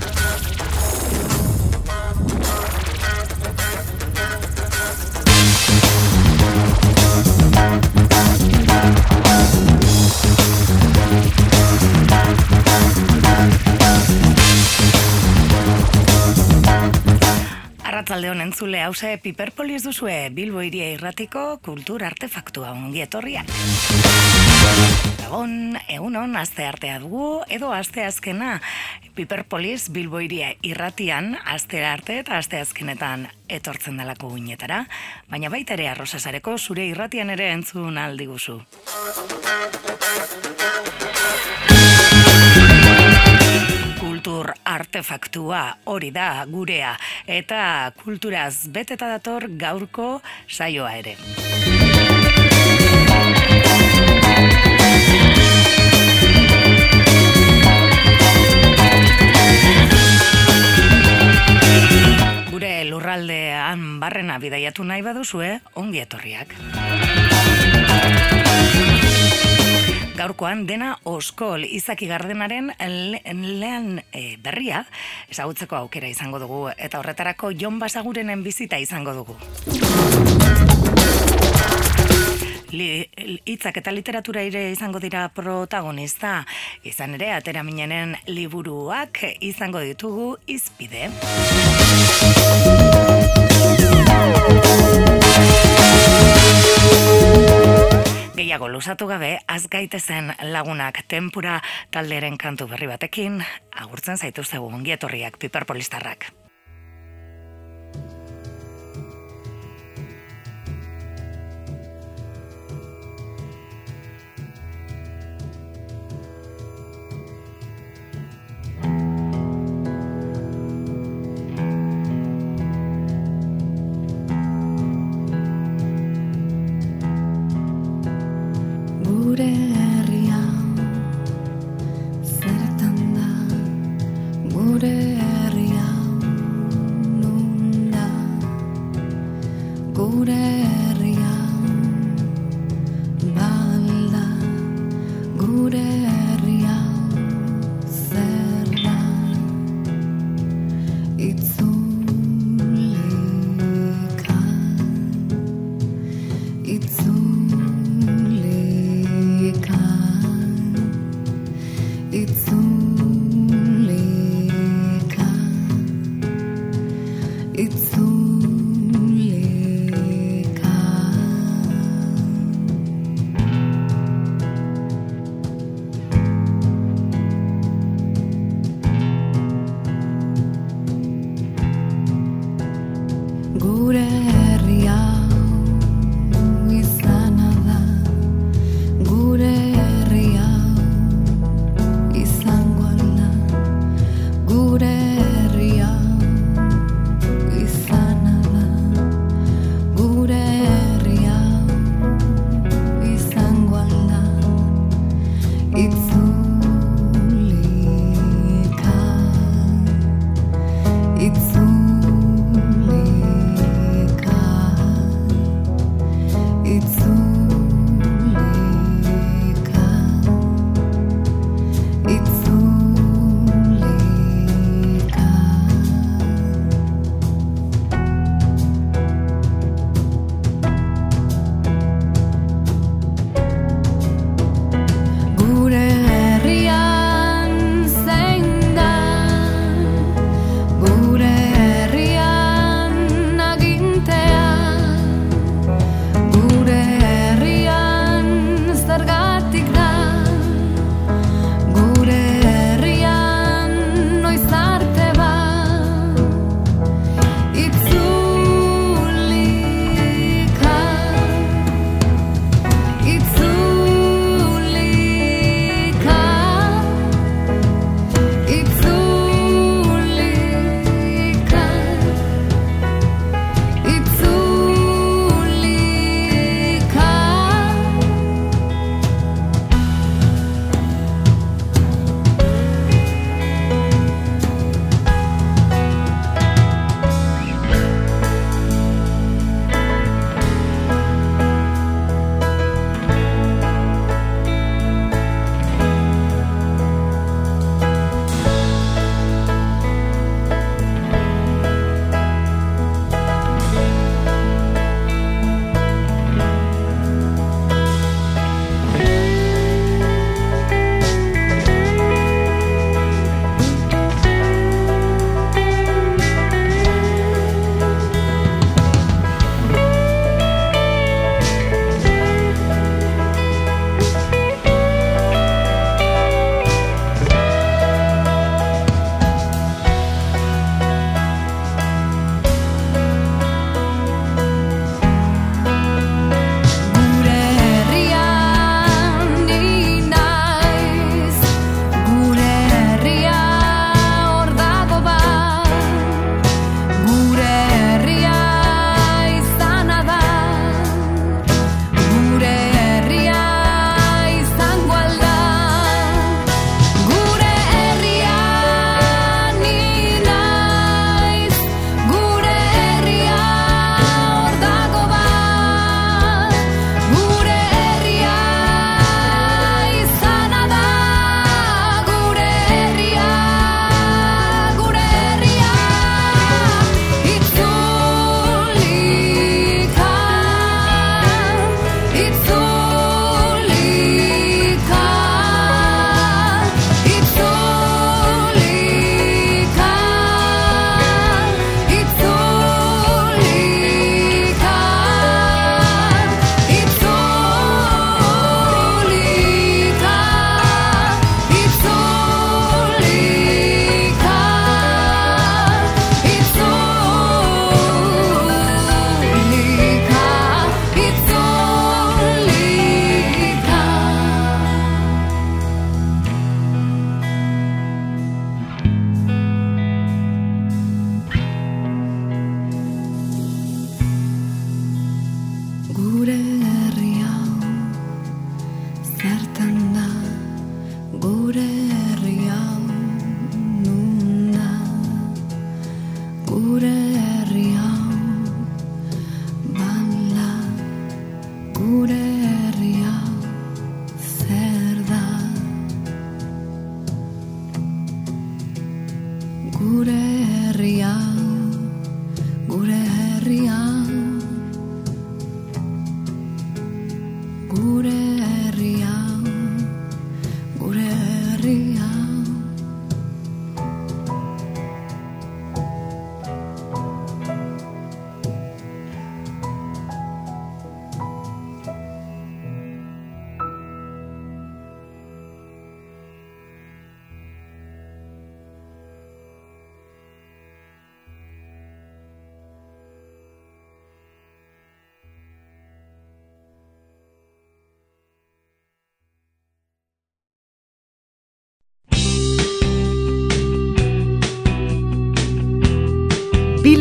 Arratsaldeon entzule, hause Piperpolis duzue, Bilbo Hiria Irratiko kultur artefaktua ongi etorriak. Gabon, egunon, aste artea dugu, edo aste azkena, Piperpolis Bilbo Hiria Irratian, aste arte eta aste azkenetan etortzen delako guinetara, baina baita ere Arrosasareko zure irratian ere entzun aldi guzu. Kultur artefaktua hori da gurea eta kulturaz beteta dator gaurko saioa ere. Gure lurraldean barrena bidaiatu nahi baduzue, ongi etorriak. Gaurkoan dena Oskol Izaki Gardenaren lehen berria ezagutzeko aukera izango dugu eta horretarako Jon Basagurenen bizita izango dugu. Hitzak eta literatura ere izango dira protagonista, izan ere atera minenen liburuak izango ditugu hizpide. Gehiago luzatu gabe, az gaitezen lagunak Tenpura talderen kantu berri batekin, agurtzen zaituztegu ongi etorriak Piperpolistarrak. Gure herria izan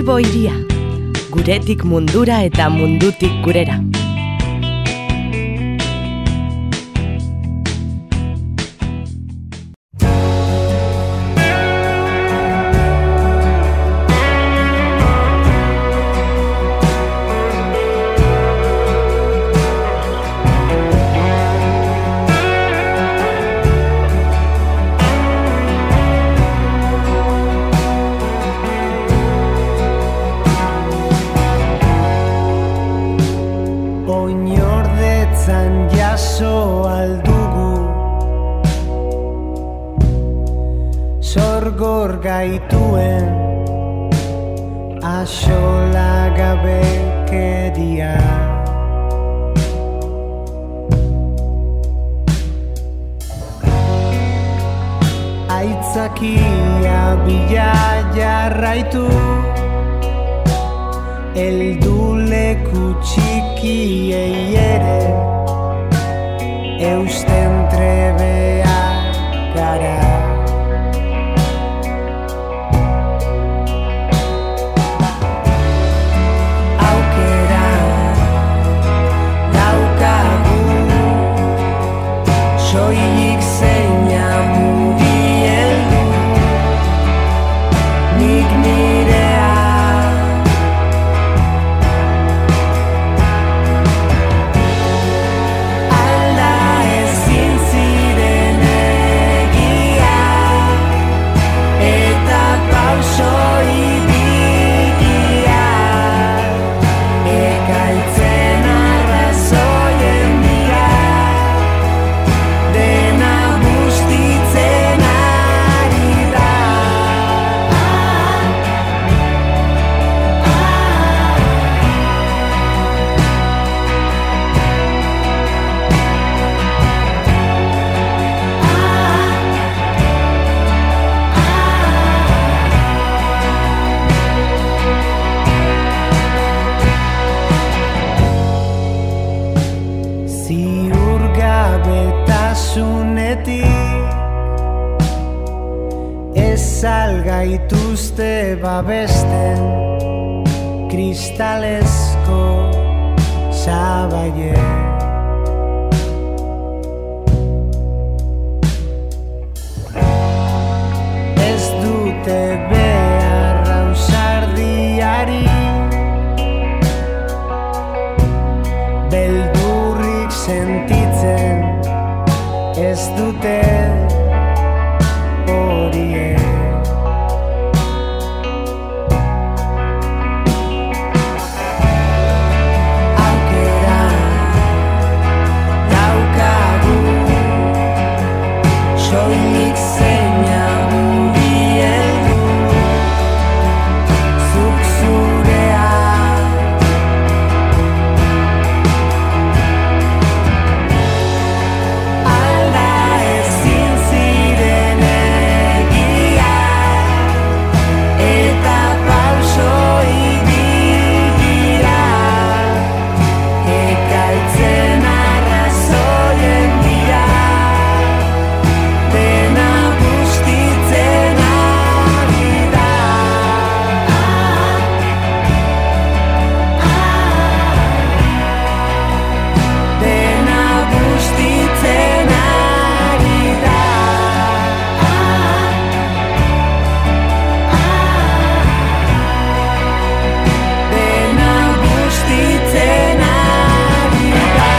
Bilbo hiria, guretik mundura eta mundutik gurera. Gaituen axola gabekeria aitzakia bila jarraitu heldu leku txikiei ere eusten trebeak gara. Soilik zeina mugieldu nik nirea alda ezin ziren egia eta pauso ibilia ekaitzen arrazoien dira dena bustitzen ari da. Ziurgabetasunetik ez algaituzte babesten kristalezko sabaiek. Ez dute behar ausardiari beldurrik sentitzen ez dute horiek. Aukera daukagu soilik zeina mugieldu zuk zurea alda ezin ziren egia eta pauso ibilia ekaitzen arrazoien dira dena bustitzen ari da. Dena bustitzen ari da. Dena bustitzen ari da.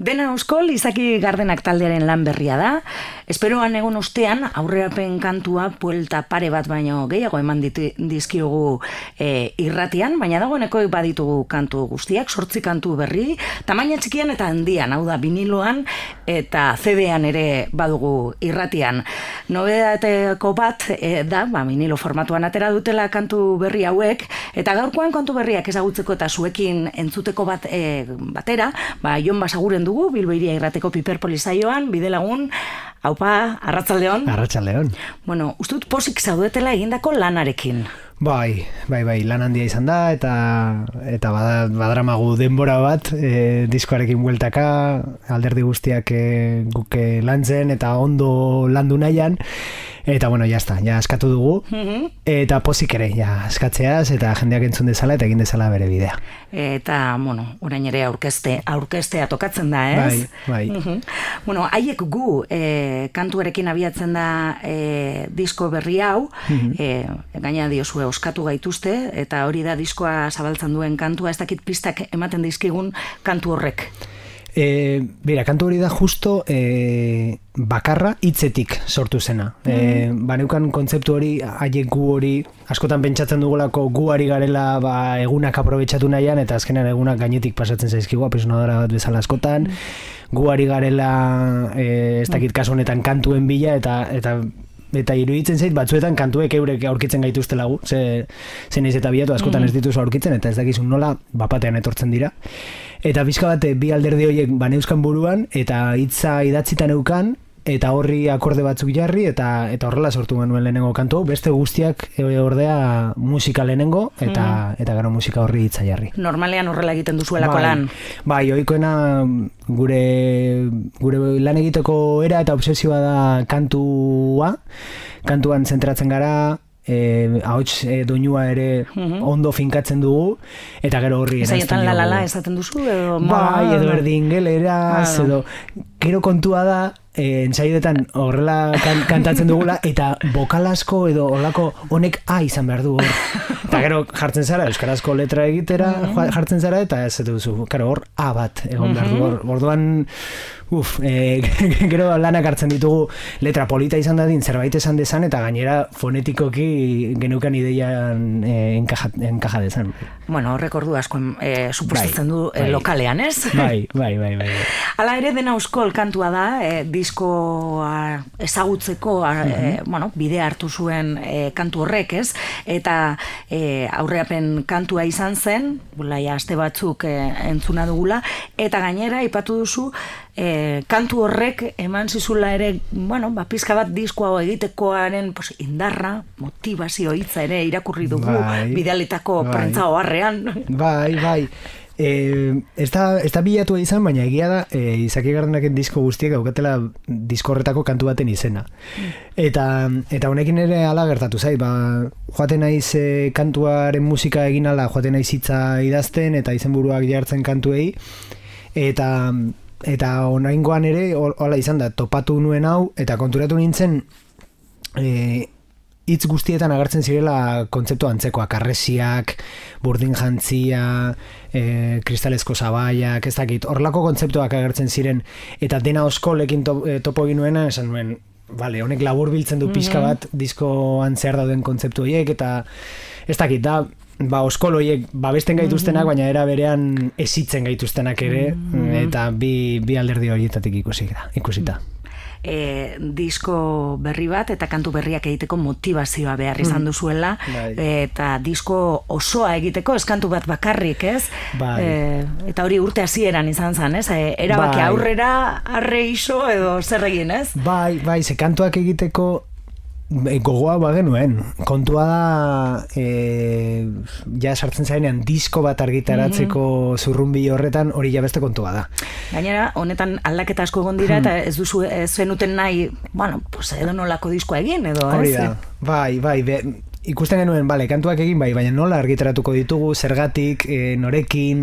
Dena Euskol, Izaki Gardenak taldearen lan berria da. Esperoan egun ostean, aurrerapen kantua puelta pare bat baino gehiago eman dizkiogu irratian, baina dagoeneko baditugu kantu guztiak, 8 kantu berri, tamaina txikian eta handian, hau da viniloan eta CD-an ere badugu irratian. Nobedateko bat da, vinilo formatuan atera dutela kantu berri hauek, eta gaurkoan kantu berriak ezagutzeko eta zuekin entzuteko batera, Jon Basaguren dugu, Bilbo Hiria Irrateko Piperpolis saioan, bidelagun, haupa, arratsaldeon. Arratsaldeon. Bueno, uste dut pozik zaudetela egindako lanarekin. Bai, lan handia izan da, eta badramagu denbora bat, diskoarekin bueltaka, alderdi guztiak guke lantzen, eta ondo landu nahian, eta bueno, ja askatu dugu, eta pozik ere, askatzeaz, eta jendeak entzun dezala, eta egin dezala bere bidea. Eta, bueno, orain ere aurkeztea tokatzen da, ez? Bai. Bueno, haiek gu kantuarekin abiatzen da disko berri hau, gaina diozue oskatu gaituzte, eta hori da diskoa zabaltzen duen kantua, ez dakit pistak ematen dizkigun kantu horrek. Bera, kantu hori da justo bakarra hitzetik sortu zena. Baneukan kontzeptu hori, haiek gu hori, askotan pentsatzen dugulako gu ari garela egunak aprobetxatu nahian, eta azkenean egunak gainetik pasatzen zaizkigu, apisonadora bat bezala askotan, gu ari garela ez dakit kasu honetan kantuen bila, eta iruditzen zait batzuetan kantuek eurek aurkitzen gaituztela gu, ze naiz eta bilatu askotan ez dituzu aurkitzen, eta ez dakizun nola bapatean etortzen dira. Eta bizka bat bi alderdi horiek baneuzkan buruan, eta hitza idatzita neukan, eta horri akorde batzuk jarri, eta horrela sortu genuen lehenengo kantu, beste guztiak ordea musika lehenengo, eta gero musika horri hitza jarri. Normalean horrela egiten duzuelako lan? Bai, ohikoena gure lan egiteko era eta obsesioa da kantuan zentratzen gara, ahots doinua ere ondo finkatzen dugu, eta gero horri esaietan la esaten duzu, edo bai, edo erdin geleraz, edo gero kontua da, entsaioetan horrela kantatzen dugula, eta bokal asko edo horlako honek izan behar du hor. Eta gero jartzen zara, euskarazko letra egitera jartzen zara, eta ez duzu, hor A bat egon behar du hor. Orduan, gero lanak hartzen ditugu letra polita izan dadin, zerbait esan dezan, eta gainera fonetikoki genukan ideian enkaja dezan. Bueno, horrek ordu asko suposatzen du lokalean, ez? Bai. Hala ere Dena Euskol kantua da, diskoa ezagutzeko bidea hartu zuen kantu horrek, ez? Eta aurreapen kantua izan zen, aste batzuk entzuna dugula, eta gainera aipatu duzu kantu horrek eman zizula ere, pizka bat diskoa egitekoaren indarra, motivazio hitza ere irakurri dugu bidaletako prentza oharrean. Bai. Ez da bilatu izan, baina egia da Izaki Gardenaken disko guztiek daukatela disko horretako kantu baten izena. Eta honekin ere hala gertatu zait, joaten naiz kantuaren musika egin ala, joaten naiz hitza idazten eta izenburuak jartzen kantuei, eta oraingoan ere hola izan da, topatu nuen hau, eta konturatu nintzen hitz guztietan agertzen zirela kontzeptu antzekoak, arresiak, burdin jantzia, kristalezko zabaiak, ez dakit, horrelako kontzeptuak agertzen ziren, eta Dena Euskolekin topo egin nuena, esan nuen, honek labur biltzen du pixka bat diskoan zehar dauden kontzeptu horiek, eta ez dakit, da, Euskol horiek babesten gaituztenak, baina era berean esitzen gaituztenak ere, eta bi alderdi horietatik ikusita. Disko berri bat eta kantu berriak egiteko motivazioa behar izan duzuela, eta disko osoa egiteko eskantu bat bakarrik, ez? Eta hori urte hasieran izan zen, ez? Erabaki aurrera, arre iso edo zer egin, ez? Bai, ze kantuak egiteko gogoa bagenuen. Kontua da ja sartzen zarenean disko bat argitaratzeko zurrumbi horretan, hori ja beste kontua da. Gainera, honetan aldaketa asko egon dira, eta ez duzu zenuten nahi, edo nolako diskoa egin, edo, ez? Hori da, bai, ikusten genuen, kantuak egin bai, baina nola argitaratuko ditugu, zergatik, norekin,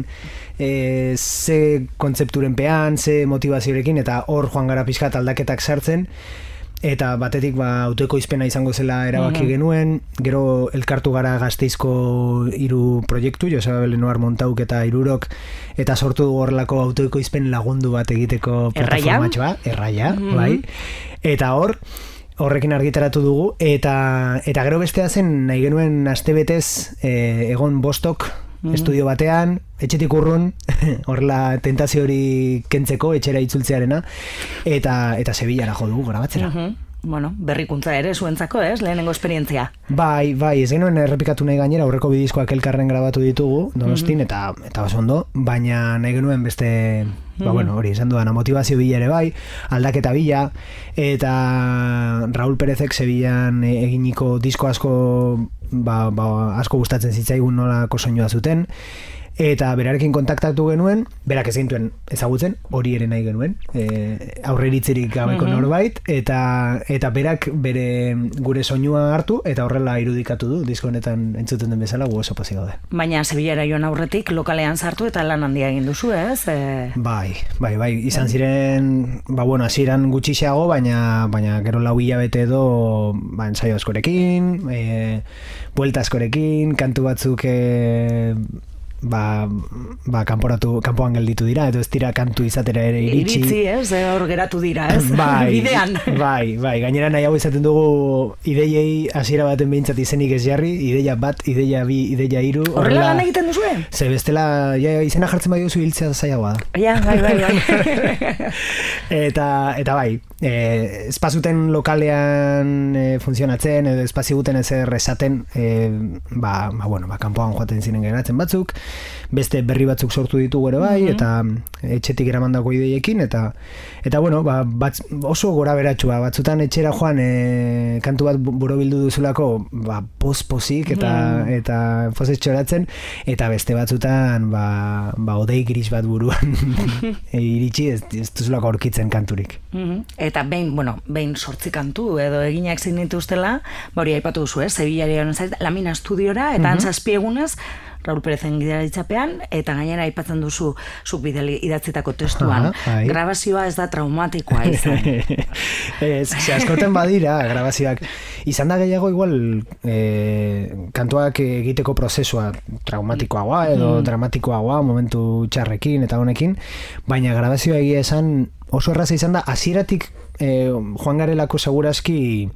ze kontzepturen pean, ze motivaziorekin, eta hor joan gara pixkat aldaketak sartzen, eta batetik autoekoizpena izango zela erabaki genuen, gero elkartu gara Gasteizko 3 proiektu, Joseba Belenoar Montauk eta Irurok, eta sortu dugu horrelako autoekoizpen lagundu bat egiteko plataformatxoa, Erraia, bai. Eta horrekin argitaratu dugu, eta gero bestea zen nahi genuen astebetez egon Bostok estudio batean, etxetik urrun, horrela tentazio hori kentzeko, etxera itzultzearena, eta Sevillara jo dugu grabatzera. Bueno, berrikuntza ere zuentzako, lehenengo esperientzia. Bai, ez genuen errepikatu nahi gainera, aurreko bidizkoak elkarren grabatu ditugu, Donostin, eta oso ondo, baina nahi genuen beste, hori izan dudan, motivazio bila ere bai, aldaketa bila, eta Raúl Pérezek Sevillan eginiko disko asko, asko gustatzen zitzaigun nolako soinua zuten, eta berarekin kontaktatu genuen, berak ez gintuen ezagutzen, hori ere nahi genuen, aurreritzirik gabeko norbait, eta berak bere gure soinua hartu, eta horrela irudikatu du, disko honetan entzuten den bezala, gu oso pozik gaude. Baina Sevillara joan aurretik lokalean sartu eta lan handia egin duzu, ez? Bai, izan ziren, hasieran gutxixeago, baina gero 4 hilabete edo, ensaio askorekin, buelta askorekin, kantu batzuk kanpoan gelditu dira, edo ez dira kantu izatera ere iritsi. Hor geratu dira, ez? Bidean. Bai, gainera nahiago izaten dugu ideiei hasiera baten behintzat izenik ez jarri, ideia bat, ideia bi, ideia 3. Horrela lan egiten duzue? Ze bestela, izena jartzen bai duzu hiltzea zailagoa da. Ja, bai. Eta bai, espazuten lokalean funtzionatzen, edo espaziguten ezer esaten, kanpoan joaten ziren geratzen batzuk, beste berri batzuk sortu ditugu ere bai, eta etxetik eramandako ideiekin, eta oso gora beratxua, batzutan etxera joan kantu bat borobildu duzulako pozik eta pozez txoratzen, eta beste batzutan odei gris bat buruan iritsi ez duzulako aurkitzen kanturik. Eta behin 8 kantu edo eginak zein dituztela, hori aipatu duzu, Sevillaren Lamina Estudiora, eta antzazpi egunez Raúl Pérezen gidaritzapean, eta gainera aipatzen duzu zuk idatzitako testuan. Grabazioa ez da traumatikoa izan. Askoten badira grabazioak. Izan da gehiago igual kantuak egiteko prozesua traumatikoagoa edo dramatikoagoa momentu txarrekin eta honekin, baina grabazioa egia esan oso erraza izan da, hasieratik joan garelako segurazki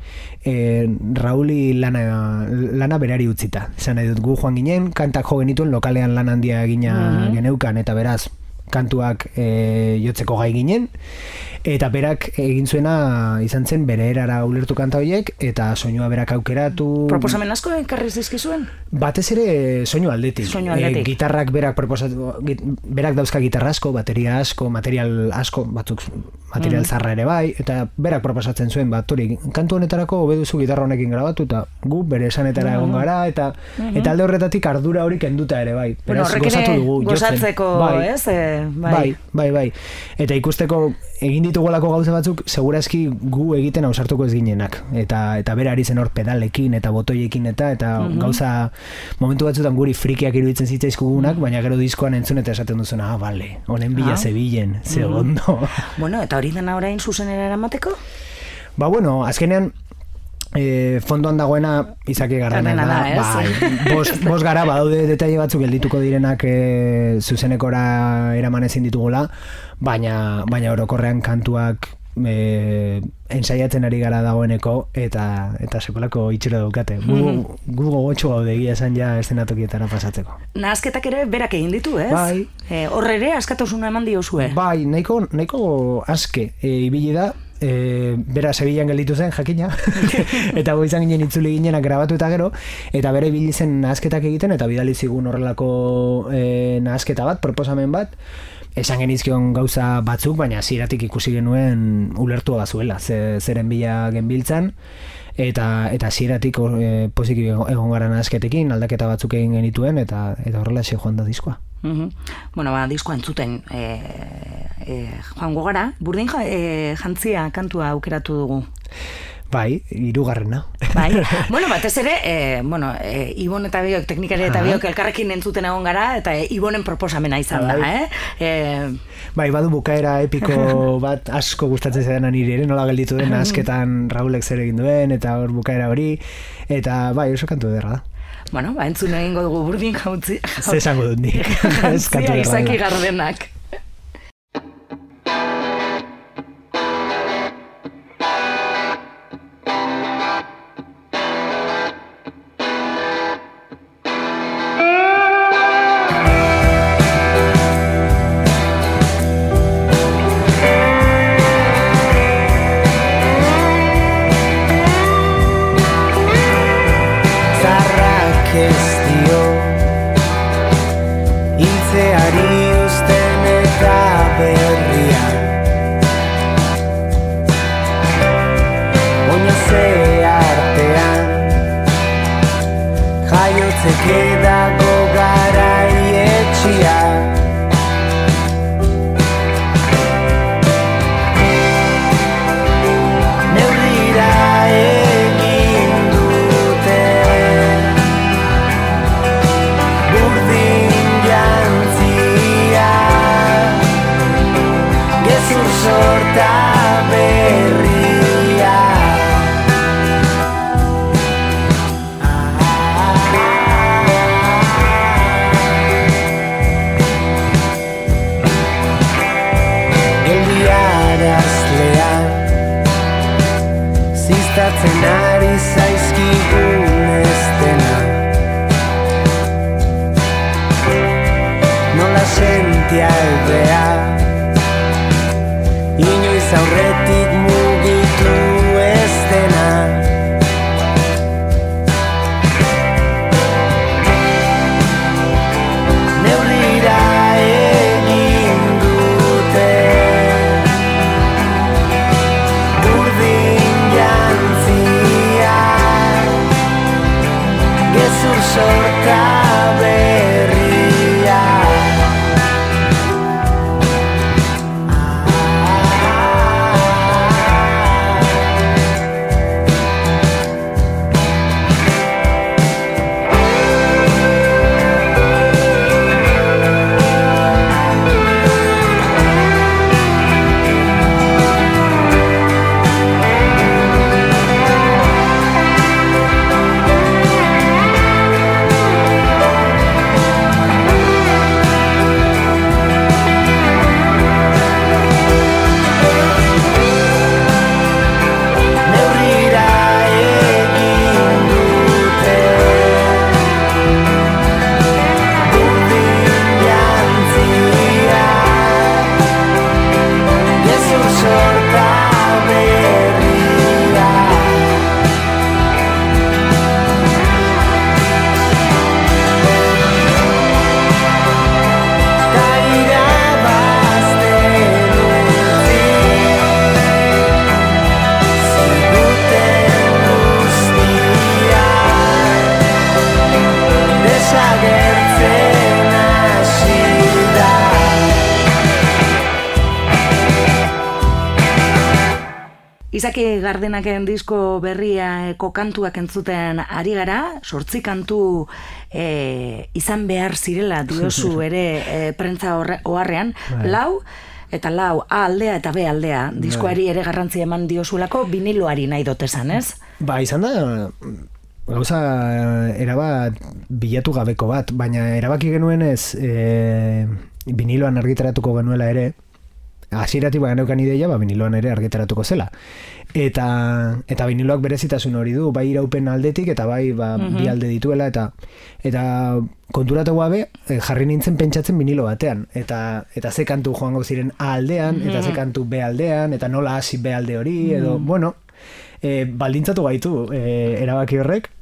Rauli lana berari utzita. Zan nahi dut, gu joan ginen, kantak jo genituen, lokalean lan handia egina geneukan, eta beraz, kantuak jotzeko gai ginen, eta berak egin zuena izan zen bere erara ulertu kanta horiek, eta soinua berak aukeratu. Proposamen asko enkarriz dizkizuen? Batez ere soinu aldetik. Gitarrak berak berak dauzka gitarra asko, bateria asko, material asko, batzuk material zarra ere bai, eta berak proposatzen zuen, kantu honetarako hobeduzu gitarra honekin grabatu, eta gu bere esanetara egon gara, eta alde horretatik ardura hori kenduta ere bai. Beraz, gozatu dugu. Gozatzeko, ez? Bai. Eta ikusteko egin ditugolako gauza batzuk, segurazki gu egiten ausartuko ez ginenak. Eta bera ari zen hor pedalekin eta botoiekin eta gauza momentu batzutan guri frikiak iruditzen zitzaizkugunak, baina gero diskoan entzun eta esaten duzuna, bale, honen bila Sevillen, ze ondo. Bueno, eta hori dena orain zuzenera eramateko? Azkenean fondoan dagoena Izaki Gardena da, bost gara badaude detaile batzuk geldituko direnak zuzenekora eraman ezin ditugula, baina orokorrean kantuak ensaiatzen ari gara dagoeneko eta sekolako itxura daukate. Gu gogotxo gaude egia esan ja eszenatokietara pasatzeko. Nahazketak ere berak egin ditu, ez? Bai. Horre ere askatasuna eman diozue? Bai, nahiko aske ibili da. Bera Sevillan gelditu zen, jakina, eta izan ginen itzuli ginenak grabatu eta gero, eta bere ibili zen nahazketak egiten, eta bidali zigun horrelako nahazketa bat, proposamen bat, esan genizkion gauza batzuk, baina hasieratik ikusi genuen ulertua bazuela, zeren bila genbiltzan, eta hasieratik pozik egon gara nahazketekin, aldaketa batzuk egin genituen, eta horrela joan da diskoa. Diskoa entzuten joango gara, burdin jantzia kantua aukeratu dugu. Bai, 3. Bai, bueno, batez ere, Ibon eta biok, teknikari eta biok elkarrekin entzuten egon gara, eta Ibonen proposamena izan da, Bai, badu bukaera epiko bat asko gustatzen zaidan niri ere, nola gelditu den asketan Raulek zer egin duen, eta hor bukaera hori, eta bai, oso kantu ederra da. Bueno, entzun egingo dugu burdin jautzi. Ze esango dut nik. Jantzia Izaki Gardenak. Izaki Gardenaken disko berriako kantuak entzuten ari gara, 8 kantu izan behar zirela diozu ere prentza oharrean, 4 eta 4 A aldea eta B aldea, diskoari ere garrantzia eman diozulako viniloari nahi dotesan, ez? Ba, izan da gauza erabat bilatu gabeko bat, baina erabaki genuen ez viniloan argitaratuko genuela ere, hasieratik geneukan ideia, viniloan ere argitaratuko zela. Eta viniloak berezitasun hori du, bai iraupen aldetik eta bai bi alde dituela eta konturatu gabe jarri nintzen pentsatzen vinilo batean eta ze kantu joango ziren A aldean eta ze kantu B aldean eta nola hasi B alde hori edo bueno, baldintzatu gaitu erabaki horrek.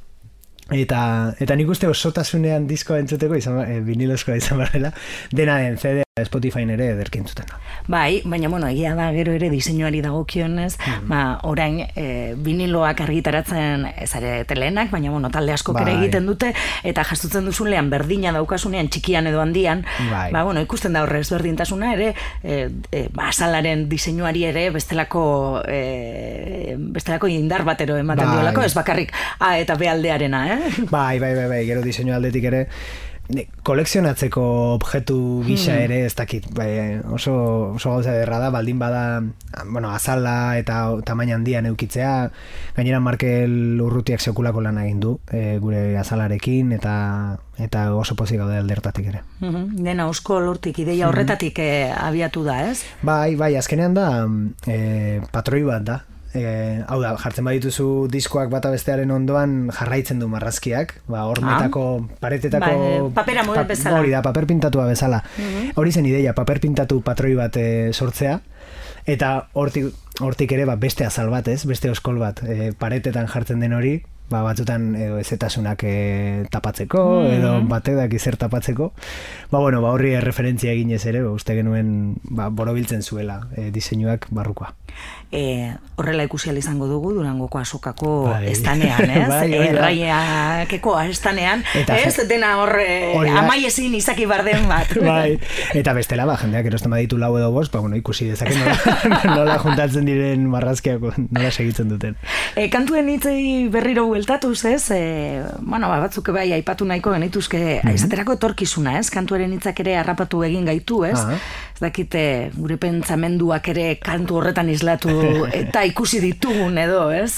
Eta nik uste osotasunean diskoa entzuteko viniloskoa izan barrela, dena den CD Spotifyn ere ederki entzuten da. Bai, baina bueno, egia da gero ere diseinuari dagokionez, orain viniloak argitaratzen ezare telenak, baina bueno, talde askok ere egiten dute, eta jastutzen duzunean berdina daukasunean txikian edo handian, ba bueno, ikusten da horrez berdintasuna ere, azalaren diseinuari ere bestelako indar batero ematen diolako, ez bakarrik A eta B aldearena, Bai, gero diseinu aldetik ere, kolekzionatzeko objektu gisa ere ez dakit, oso gauza ederra da, baldin bada bueno, azala eta tamaina handian eukitzea, gainera Markel Urrutiak sekulako lan egin du gure azalarekin eta oso pozik gaude aldertatik ere. Dena eusko lortik ideia horretatik abiatu da, ez? Bai, azkenean da patroi bat da. Hau da, jartzen badituzu diskoak bata bestearen ondoan jarraitzen du marrazkiak, hormetako, paretetako papera model bezala. Hori da, paper pintatua bezala. Hori zen ideia, paper pintatu patroi bat sortzea, eta hortik ere beste azal bat, beste oskol bat, paretetan jartzen den hori, batzutan ezetasunak tapatzeko, edo batek izer tapatzeko. Horri referentzia eginez ere, uste genuen borobiltzen zuela diseinuak barrukoa. Horrela ikusi izango dugu Durangoko azokako estanean, ez? Erraiakeko estanean, ez? Dena amai ezin izaki barden bat. Eta bestela, jendeak erosten baditu lau edo bost, ikusi dezaken nola juntatzen diren marrazkiak, nola segitzen duten. Kantuen hitzei berriro bueltatuz, ez? Batzuk bai aipatu nahiko genituzke, esaterako etorkizuna, ez? Kantuaren hitzak ere harrapatu egin gaitu, ez? Ez dakite, gure pentsamenduak ere kantu horretan islatu eta ikusi ditugun edo, ez?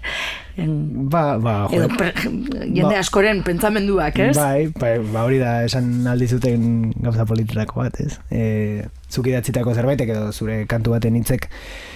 Edo jende askoren pentsamenduak, ez? Hori da, esan aldizuten gauza politikako bat, ez? Zuk idatzitako zerbaitek edo zure kantu baten hitzek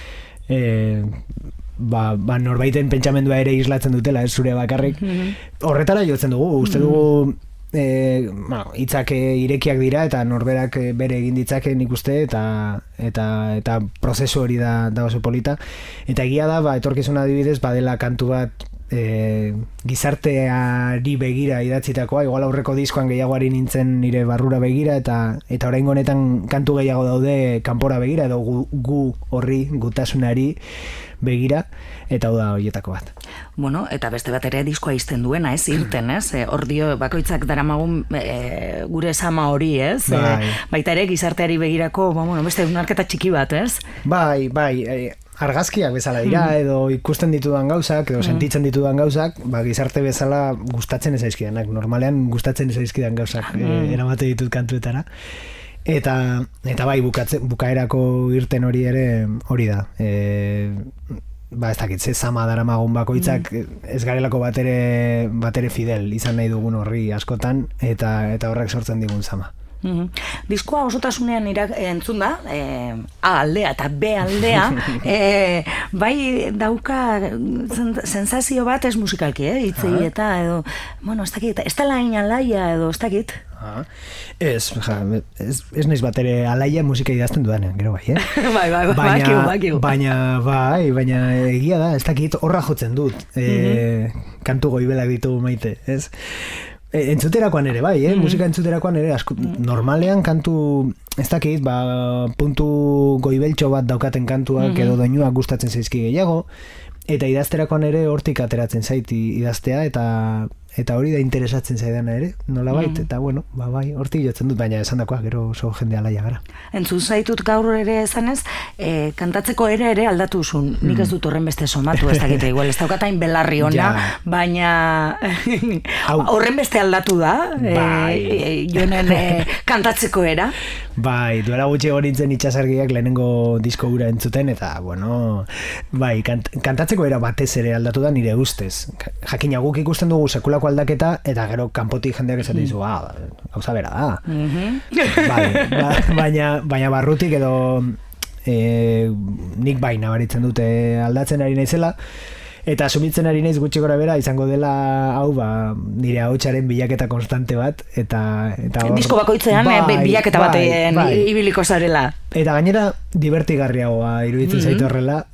norbaiten pentsamendua ere islatzen dutela, ez zure bakarrik. Horretara jotzen dugu, uste dugu hitzak irekiak dira eta norberak bere egin ditzake nik uste eta prozesu hori da oso polita. Eta egia da, etorkizuna adibidez, badela kantu bat gizarteari begira idatzitakoa, igual aurreko diskoan gehiagoari nintzen nire barrura begira eta oraingo honetan kantu gehiago daude kanpora begira edo gu horri, gutasunari begira, eta hau da horietako bat. Bueno, eta beste bat ere diskoa izten duena, ez, irten, ez? Hor dio, bakoitzak daramagun gure sama hori, ez? Baita ere, gizarteari begirako, beste unarketa txiki bat, ez? Bai, argazkiak bezala dira, edo ikusten ditudan gauzak, edo sentitzen ditudan gauzak, gizarte bezala gustatzen ez aizkidanak, normalean gustatzen ez aizkidan gauzak eramate ditut kantuetara. Eta bai, bukaerako irten hori ere hori da. Ez dakit, zama daramagun bakoitzak ez garelako batere fidel izan nahi dugun horri askotan, eta horrek sortzen digun zama. Diskoa osotasunean entzun da, A aldea eta B aldea, bai dauka sensazio bat ez musikalki, hitzei eta edo, ez dakit, ez dela hain alaia edo, ez dakit? Ez naiz batere alaia musika idazten dudanean, gero bai, baina egia da, ez dakit horra jotzen dut, kantu goibelak ditugu maite, ez? Entzuterakoan ere, bai, musika entzuterakoan ere, normalean kantu, ez dakit, puntu goibeltxo bat daukaten kantuak edo doinuak gustatzen zaizki gehiago, eta idazterakoan ere hortik ateratzen zait idaztea, eta hori da interesatzen zaidana ere, nolabait, eta bai, hortik jotzen dut, baina esan dakoa, gero oso jende alaia gara. Entzun zaitut gaur ere esanez, kantatzeko ere aldatu zuen, nik ez dut horren beste somatu, ez dakite, igual, ez daukatain belarri ona, baina horren beste aldatu da, jonen kantatzeko era. Bai, duela gutxi gorintzen itxasargiak lehenengo disko gura entzuten, eta, bai, kantatzeko era batez ere aldatu da nire ustez. Jakina guk ikusten dugu sekulako aldaketa, eta gero kanpotik jendeak esaten dizu, gauza bera da. Baina barrutik edo nik bai nabaritzen dute aldatzen ari naizela, eta asumitzen ari naiz gutxi gora bera izango dela hau nire ahotsaren bilaketa konstante bat, eta disko bakoitzean bilaketa batean ibiliko zarela. Eta gainera divertigarriagoa iruditzen zaitu horrela,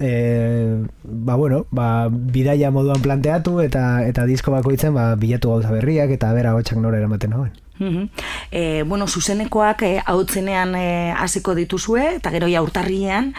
bidaia moduan planteatu eta disko bakoitzen bilatu gauza berriak eta bera hotxak nora eramaten hauen. Zuzenekoak hautzenean hasiko dituzue, eta gero ja urtarrilean,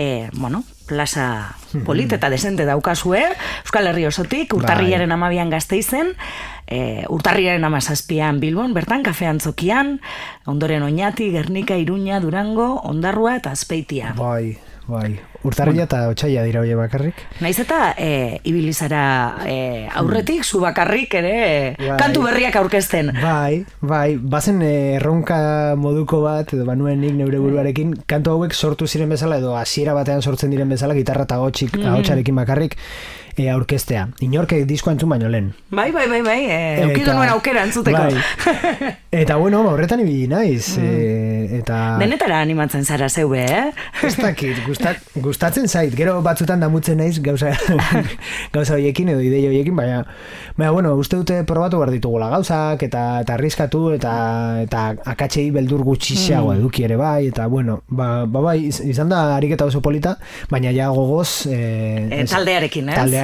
plaza polit eta desente daukazue, Euskal Herri osotik, urtarrilaren 12an Gasteizen, urtarrilaren 17an Bilbon, bertan, Kafe Antzokian, ondoren Oñati, Gernika, Iruña, Durango, Ondarrua eta Azpeitia. Bai, urtarrila eta otsaila dira hoie bakarrik. Naiz eta ibilizara aurretik, zu bakarrik ere kantu berriak aurkezten. Bai, bazen erronka moduko bat, edo banuen nik neure buruarekin, kantu hauek sortu ziren bezala, edo hasiera batean sortzen diren bezala, gitarra eta hotxarekin bakarrik, aurkeztea. Inork diskoa entzun baino lehen. Bai, eukidu nuen aukera entzuteko. Eta horretan ibili naiz. Denetara animatzen zara zeube, Ez dakit, gustatzen zait. Gero batzutan damutzen naiz gauza horiekin edo idei horiekin, baina uste dute probatu behar ditugula gauzak, eta arriskatu, eta akatsei beldur gutxiago eduki ere bai, eta izan da ariketa oso polita, baina ja gogoz taldearekin, ez?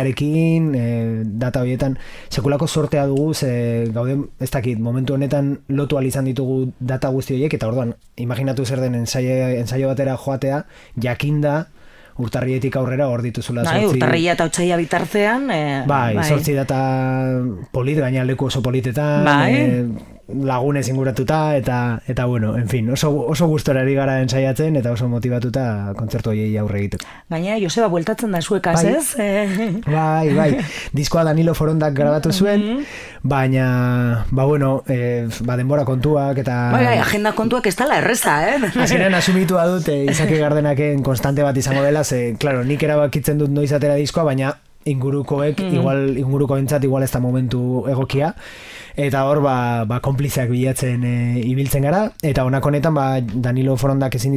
Data horietan sekulako sortea dugu, gaude, ez dakit, momentu honetan lotu izan ditugu data guzti horiek, eta orduan, imaginatu zer den ensaio batera joatea, jakinda urtarrietik aurrera hor dituzula zortzi. Urtarria eta otsaila bitartean. Zortzi data polit, gaina leku oso politetan, lagunez inguratuta, eta en fin, oso gustorari gara ensaiatzen, eta oso motivatuta kontzertu horiei aurre egiteko. Gaina, Joseba bueltatzen da zuekaz, ez? Bai, diskoa Danilo Forondak grabatu zuen, baina, denbora kontuak, eta... Agenda kontuak ez dala erreza, Azkenean asumitua dut, Izaki Gardenaken konstante bat izango dela, claro, nik erabakitzen dut noiz atera diskoa, baina ingurukoek, inguruko entzat, igual ez da momentu egokia, eta hor, konplizeak bilatzen ibiltzen gara, eta honako honetan, Danilo Forondak ezin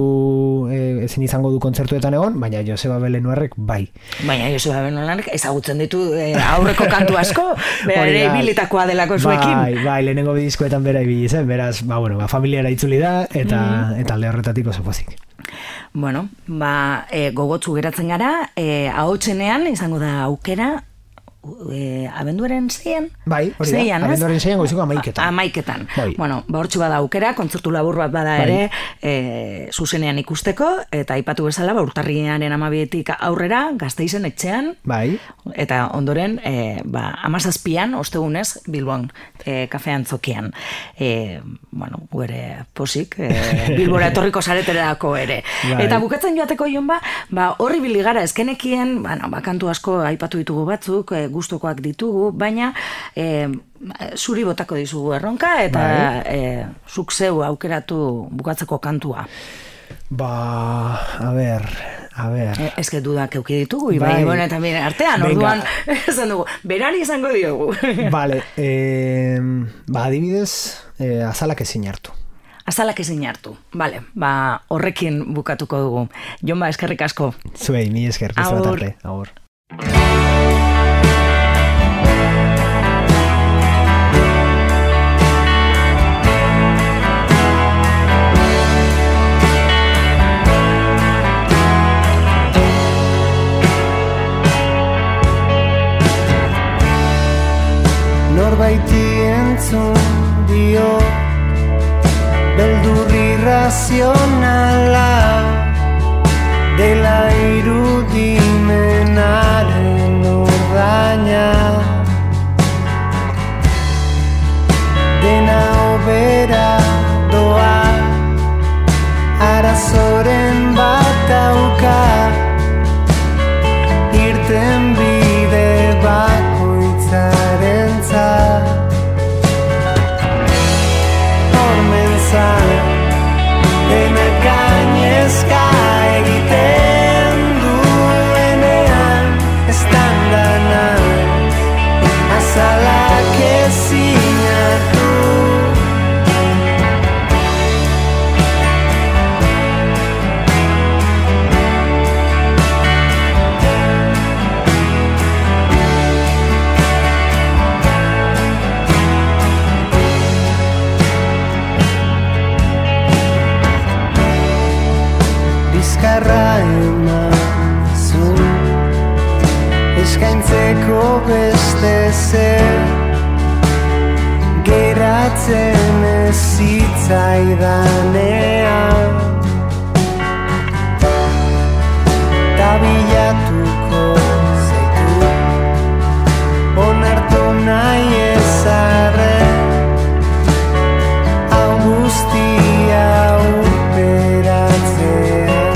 izango du kontzertuetan egon, baina Joseba Belenuarrek bai. Baina Joseba Belenuarrek ezagutzen ditu aurreko kantu asko, bera ere ibilitakoa delako zuekin. Bai, lehenengo diskoetan bera ibili zen, beraz, familiara itzuli da, eta alde horretatik oso pozik. Gogotsu geratzen gara, ahotsenean izango da aukera, abenduaren 6an? Bai, hori da, abenduaren 6an goizeko 11etan. 11etan. Hortxe bada aukera, kontzertu labur bat bada ere, zuzenean ikusteko, eta aipatu bezala, urtarriaren 12etik aurrera, Gasteizen etxean, eta ondoren, 17an, ostegunez, Bilbon, Kafe Antzokian. Guere posik, Bilbora etorriko zareterako ere. Eta bukatzen joateko Jon horri biligara ezkenekien, kantu asko aipatu ditugu batzuk, gustokoak ditugu, baina zuri botako dizugu erronka, eta zuk zeu aukeratu bukatzeko kantua. A ber... Ez que dudak euki ditugu, Ibai eta artean, orduan, esan dugu, berari izango diogu. Vale, adibidez, azalak ezin hartu. Azalak ezin hartu, bale, horrekin bukatuko dugu. Jon, eskerrik asko. Zuei, mi esker, beste bat arte. Agur. Norbaiti entzun dio beldurri razionala dela irudimenaren ordaina dena hobera doa arazoren bat dauka irten bide bakoitzaren dena gainezka egiten duenean beste zer geratzen ez zitzaidanean ta bilatuko zaitu onartu nahi ezarren hau guztia uperatzean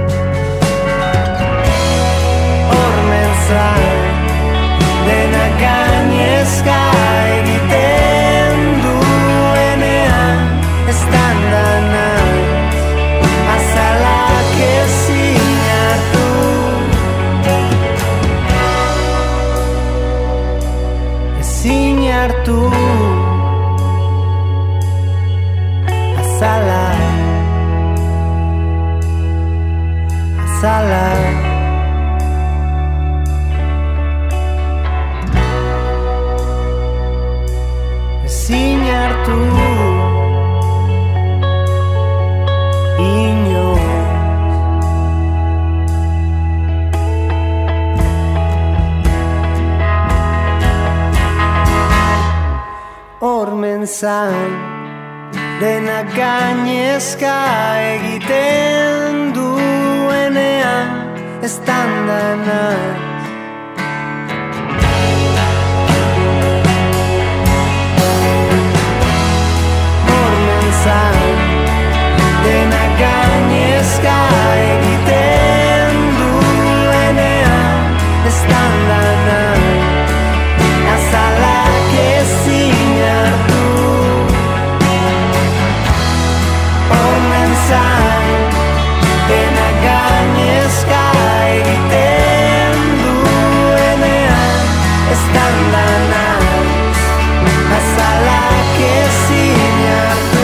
hormen zain dena gainezka egiten duenean estan danaz azalak ezin hartu ezin hartu azalak azalak ezin hartu inoiz hormen zain dena gainezka egiten duenean estan danaz dena gainezka egiten duenean estan danaz azalak ezin hartu hormen zain dena gainezka egiten duenean estan danaz azalak ezin hartu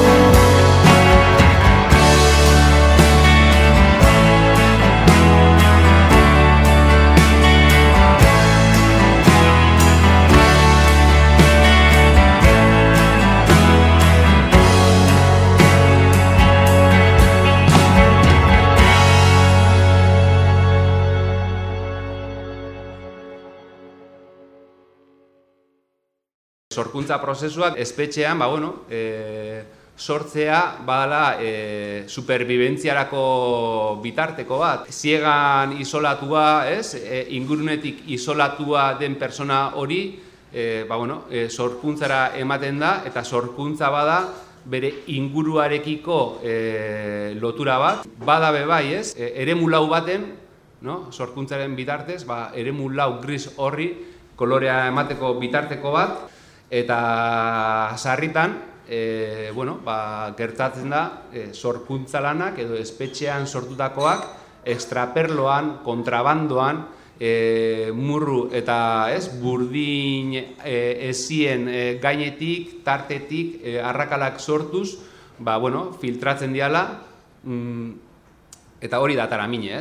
Sorkuntza prozesuak espetxean, sortzea badala superbibentziarako bitarteko bat. Ziegan isolatua, ingurunetik isolatua den persona hori, sorkuntzara ematen da, eta sorkuntza bada bere inguruarekiko lotura bat. Bada bebai, eremu lau baten, sorkuntzaren bitartez, eremu lau gris horri kolorea emateko bitarteko bat, eta sarritan, gertatzen da sorkuntza lanak edo espetxean sortutakoak extraperloan, kontrabandoan, murru eta burdin ezien gainetik, tartetik, arrakalak sortuz, filtratzen diala, eta hori da taramine,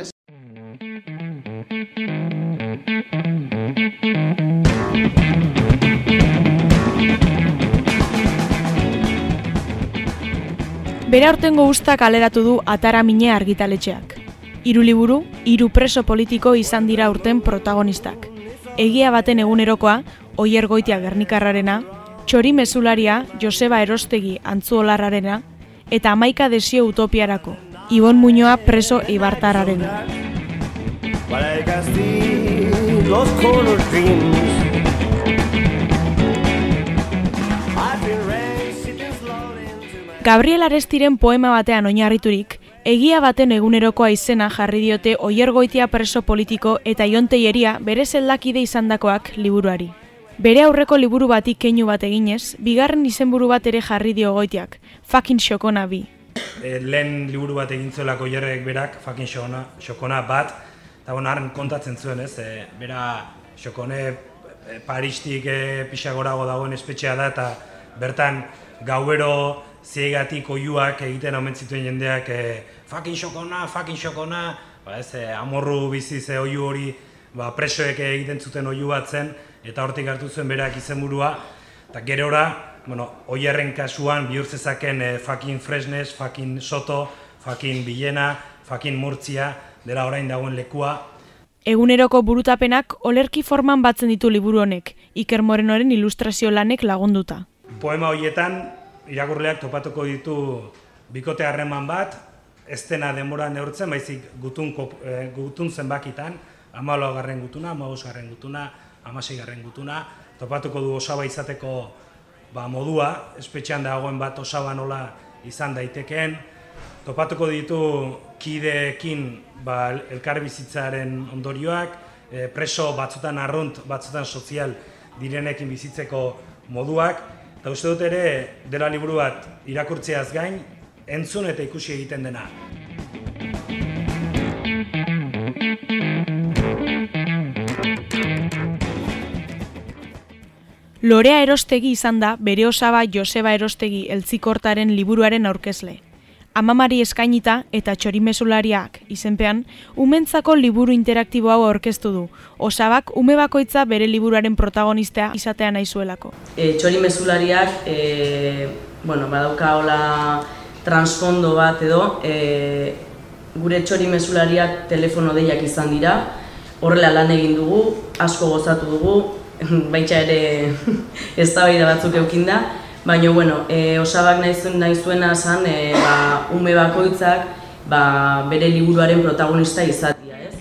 Bera aurtengo uztak kaleratu du Ataramine argitaletxeak. 3 liburu, 3 preso politiko izan dira urten protagonistak. Egia baten egunerokoa, Oier Goitia Gernikarrarena, Txori Mezularia, Joseba Erostegi Antzuolarrarena, eta Amaika Desio Utopiarako, Ibon Muñoa preso Ibartarrarena. Gabriel Arestiren poema batean oinarriturik, egia baten egunerokoa izena jarri diote Oier Goitia preso politiko eta Ion Teieria bere zeldakide izandakoak liburuari. Bere aurreko liburu bati keinu bat eginez, bigarren izenburu bat ere jarri dio Goitiak, Fucking Xokona 2. Lehen liburu bat egin zuelako Oierrek berak, Fucking Xokona bat, eta haren kontatzen zuen, bera Xokone Paristik pixagorago dagoen espetxea da, eta bertan gauero ziegatik oiuak egiten omen zituen jendeak fucking xokona, amorru bizi ze oiu hori presoek egiten zuten oiu bat zen, eta hortik hartu zuen berak izenburua, eta gerora, Oierren kasuan bihur zezaken fucking Fresnes, fucking Soto, fucking Villena, fucking Murtzia, dela orain dagoen lekua. Eguneroko burutapenak olerki forman batzen ditu liburu honek, Iker Morenoren ilustrazio lanek lagunduta. Poema horietan irakurleak topatuko ditu bikote harreman bat, ez dena denbora neurtzen, baizik gutun zenbakitan, 14. gutuna, 15. gutuna, 16. gutuna, topatuko du osaba izateko modua, espetxean dagoen bat osaba nola izan daitekeen, topatuko ditu kideekin elkarbizitzaren ondorioak, preso batzutan arrunt, batzutan sozial direnekin bizitzeko moduak, eta uste dut ere dela liburu bat irakurtzeaz gain, entzun eta ikusi egiten dena. Lorea Erostegi izan da bere osaba Joseba Erostegi Eltzikortaren liburuaren aurkezle. Amamari eskainita eta txorimesulariak izenpean, umentzako liburu interaktibo hau aurkeztu du. Osabak ume bakoitza bere liburuaren protagonistea izatea nahi zuelako. Txorimesulariak badauka hola transfondo bat edo, gure txorimesulariak telefono deiak izan dira, horrela lan egin dugu, asko gozatu dugu, baita ere eztabaida batzuk eukinda, baina osabak nahi zuena zan ume bakoitzak bere liburuaren protagonista izatea, ez?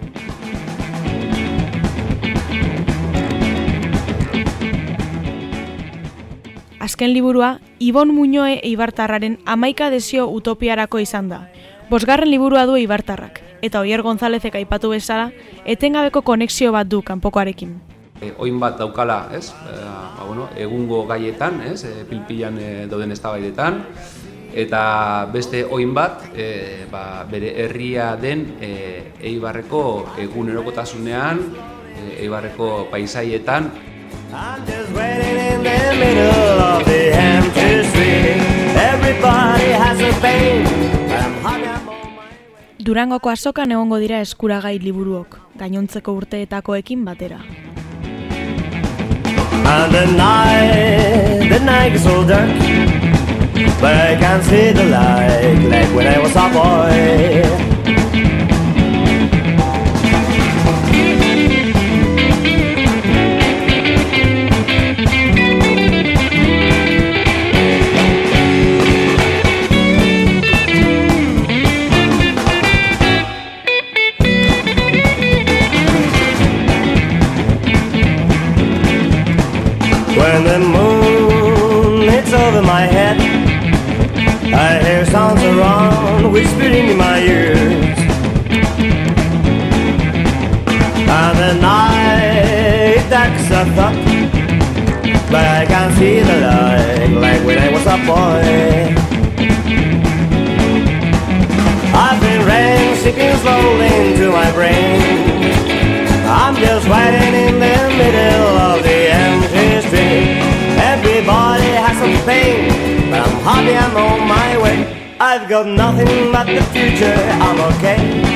Azken liburua, Ibon Muñoe Eibartarraren 11 desio utopiarako izan da. 5. liburua du Eibartarrak, eta Oier Gonzalezek aipatu bezala, etengabeko konexio bat du kanpokoarekin. Oin bat daukala, ez? Egungo gaietan, ez? Pilpilan dauden eztabaidetan, eta beste oin bat, bere herria den Eibarreko egunerokotasunean, Eibarreko paisaietan. I'm just waiting in the middle of the empty street. Everybody has a pain. I'm on my way. Durangoko azokan egongo dira eskuragai liburuok, gainontzeko urteetakoekin batera. And the night is so dark, but I can see the light like when I was a boy. When the moon hits over my head, I hear sounds around whispering in my ears. And the night darks a thought, but I can see the light like when I was a boy. I've been rain seeping slowly into my brain. I'm just waiting in the middle of the empty street. Everybody has some pain, but I'm happy I'm on my way. I've got nothing but the future, I'm okay.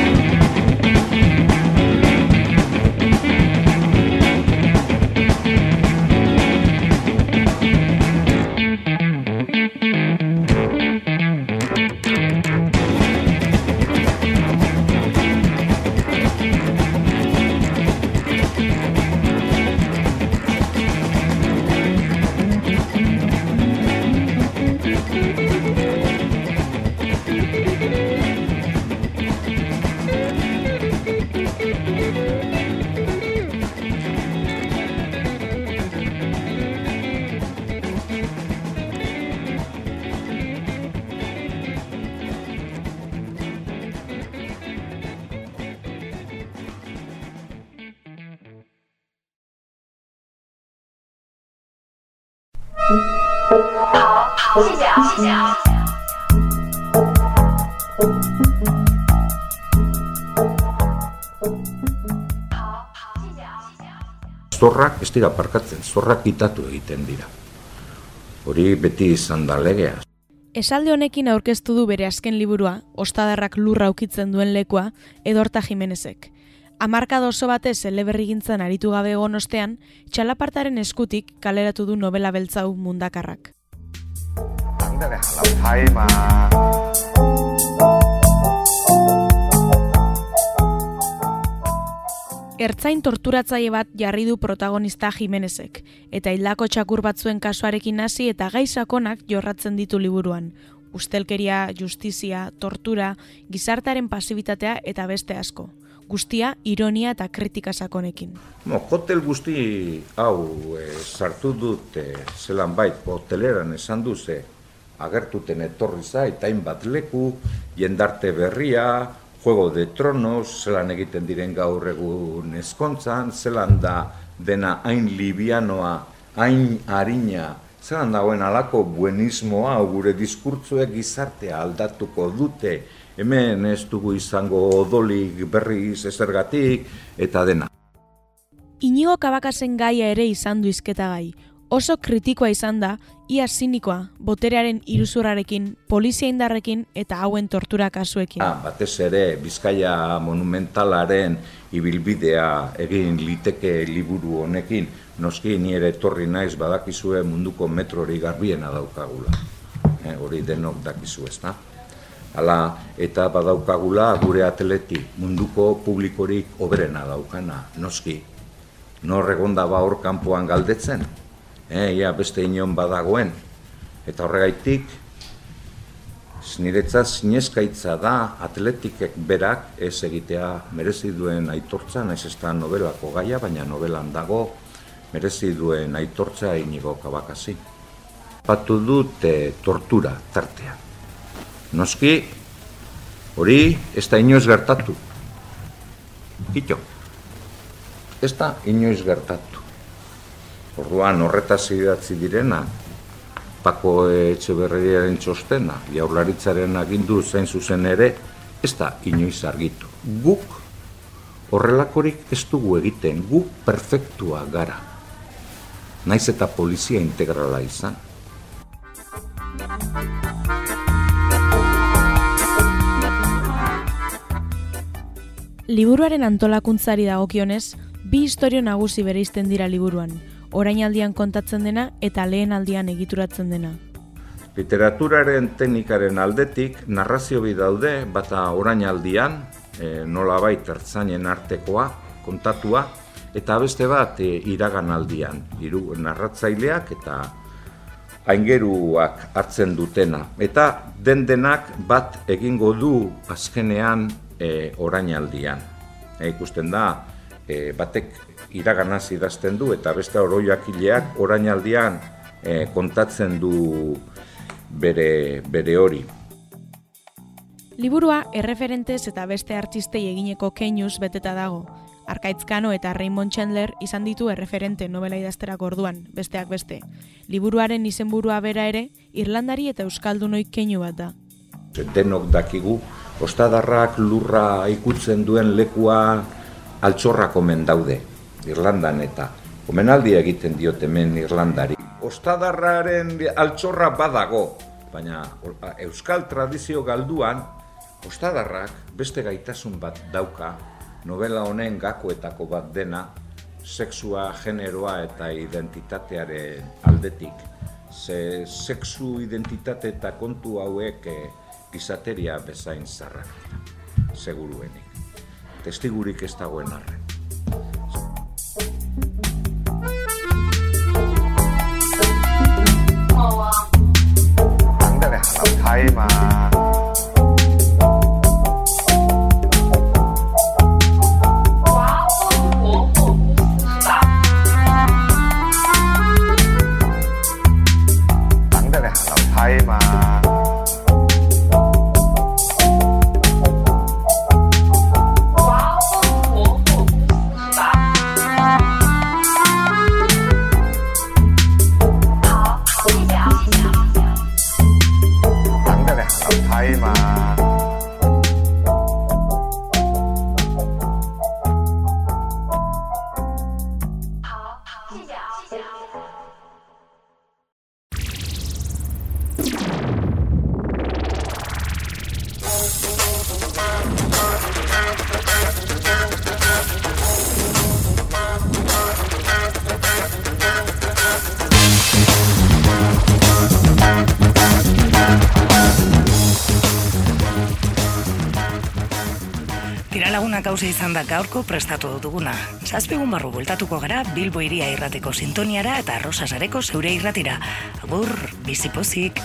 Zorrak ez dira parkatzen, zorrak kitatu egiten dira. Hori beti izan da legea. Esaldi honekin aurkeztu du bere azken liburua, Ostadarrak lurra ukitzen duen lekua, Edorta Jimenezek. Hamarkada oso batez eleberrigintzan aritu gabe egon ostean, txalapartaren eskutik kaleratu du novela beltzau Mundakarrak. Ertzain torturatzaile bat jarri du protagonista Jimenezek, eta hildako txakur batzuen kasuarekin hasi eta gai sakonak jorratzen ditu liburuan. Ustelkeria, justizia, tortura, gizartearen pasibitatea eta beste asko. Guztia, ironia eta kritika sakonekin. Hotel guzti hau sartu dut zelan bait, hoteleran esan duze, agertuten etorri zait, hainbat leku, jendarte berria, Juego de Tronos, zelan egiten diren gaur egun ezkontzan, zelan da dena hain libianoa, hain harina, zelan dagoen alako buenismoa, gure diskurtzuek gizartea aldatuko dute, hemen ez dugu izango odolik berriz ezergatik, eta dena. Inigo Kabakasen gaia ere izan du hizketagai. Oso kritikoa izan da, ia zinikoa, boterearen iruzurrarekin, polizia indarrekin eta hauen tortura kasuekin. Batez ere, Bizkaia monumentalaren ibilbidea egin liteke liburu honekin, noski ni ere etorri naiz badakizue munduko metrori garbiena daukagula. Hori denok dakizu ezta. Hala, eta badaukagula gure atleti munduko publikorik hoberena daukana, noski. Nor egonda ba hor kanpoan galdetzen. Ia beste inon badagoen, eta horregaitik niretzat zinezkaitza da atletikek berak ez egitea merezi duen aitortza, naiz ez da novelako gaia, baina novelan dago merezi duen aitortza Inigo Kabakasi. Patu dut tortura tartea. Noski, hori ez da inoiz gertatu. Kito, ez da inoiz gertatu. Orduan horretaz idatzi direna, Pako Etxeberriaren txostena, Jaurlaritzaren agindu zain zuzen ere, ez da inoiz argitu. Guk horrelakorik ez dugu egiten, guk perfektua gara. Naiz eta polizia integrala izan. Liburuaren antolakuntzari dagokionez, bi istorio nagusi bereizten dira liburuan. Orainaldian kontatzen dena eta lehenaldian egituratzen dena. Literaturaren teknikaren aldetik narrazio bi daude, bata orainaldian, nolabait ertzainen artekoa, kontatua, eta beste bat iraganaldian, narratzaileak eta aingeruak hartzen dutena. Eta denak bat egingo du azkenean orainaldian. Ikusten da, batek iraganaz idazten du eta beste oroiakileak orainaldian kontatzen du bere hori. Liburua erreferentez eta beste artistei egineko keinuz beteta dago. Arkaitz Kano eta Raymond Chandler izan ditu erreferente novela idazterako orduan, besteak beste. Liburuaren izenburua bera ere, Irlandari eta Euskaldunoik keinu bat da. Denok dakigu, ostadarrak lurra ikutzen duen lekua altxorrak omen daude. Irlandan eta omenaldi egiten diot hemen Irlandari. Ostadarraren altxorra badago, baina euskal tradizio galduan ostadarrak beste gaitasun bat dauka, novela honen gakoetako bat dena, sexua, generoa eta identitatearen aldetik. Ze sexu, identitate eta kontu hauek gizateria bezain zarrak dira, seguruenik. Testigurik ez dagoen arren. Zorionak hausia izan da gaurko prestatu duguna. 7 egun barru bueltatuko gara Bilbo Hiria irrateko sintoniara eta Arrosa Sareko zeure irratira. Agur, bizipozik!